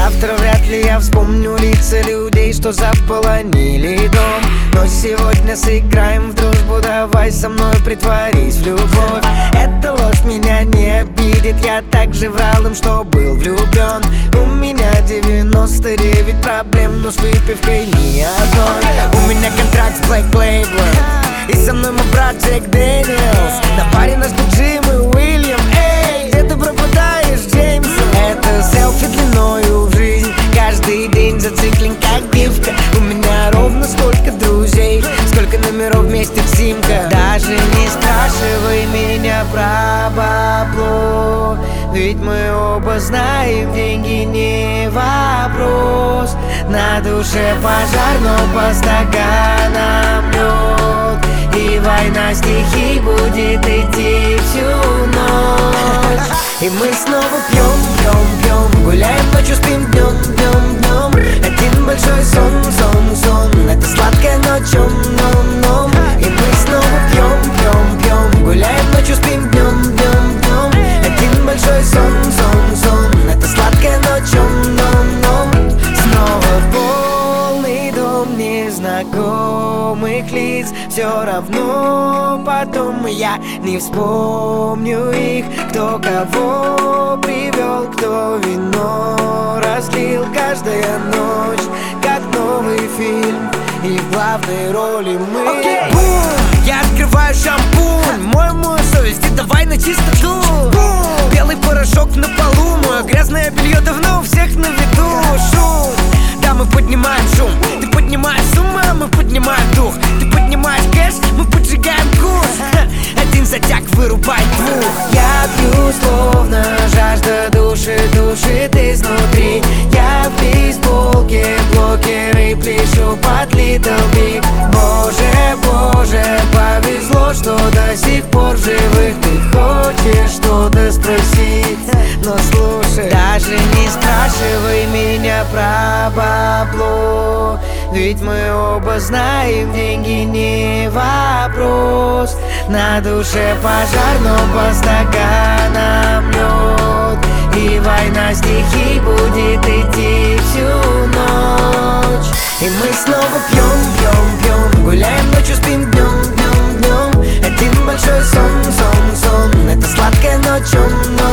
Завтра вряд ли я вспомню лица людей, что заполонили дом. Но сегодня сыграем в дружбу, давай со мной притворись в любовь. Эта ложь меня не обидит, я также врал им, что был влюблен. У меня 99 проблем, но с выпивкой ни одной. У меня контракт с Black Label, и со мной мой брат Джек Дэниелс. На паре наш Джим и Уильям. Эй, где ты пропадаешь, Джеймсон? Это селфи длиною в жизнь, каждый день зациклен как гифка. У меня ровно столько друзей, сколько номеров вместе в симках. Даже не спрашивай меня про бабло, ведь мы оба знаем, деньги не вопрос. На душе пожар, но по стаканам лед, и война стихий будет идти всю ночь. И мы снова пьем, пьем, пьем, гуляем ночью, спим днем, днем, днем. Один большой сон, сон, сон, это сладкая ночь, ном, ном. И мы снова пьем, пьем, пьем, гуляем ночью, спим днем, днем, днем. Один большой сон, сон, сон, это сладкая ночь, ном, ном. Снова полный дом незнакомых лиц, все равно потом я не вспомню их. Кто кого привел, кто вино разлил. Каждая ночь как новый фильм, и в главной роли мы. Бум! Я открываю шампунь, мою совесть, и давай на чистоту. Бум! Белый порошок на полу, мое грязное белье давно у всех на виду. Шум, да, мы поднимаем шум. Ты поднимаешь с ума, мы поднимаем дух. Ты поднимаешь кэш, мы поджигаем курс. Один затяг вырубает двух. Я пью, словно жажда души душит изнутри. Я в бейсболке, блокеры пляшу под Little Big. Боже, боже, повезло, что до сих пор живых. Ты хочешь что-то спросить, но слушай, даже не спрашивай меня про бабло, ведь мы оба знаем, деньги не вопрос. На душе пожар, но по стаканам лед, и война стихий будет идти всю ночь. И мы снова пьем, пьем, пьем, гуляем ночью, спим днем, днем, днем. Один большой сон, сон, сон, это сладкая ночь,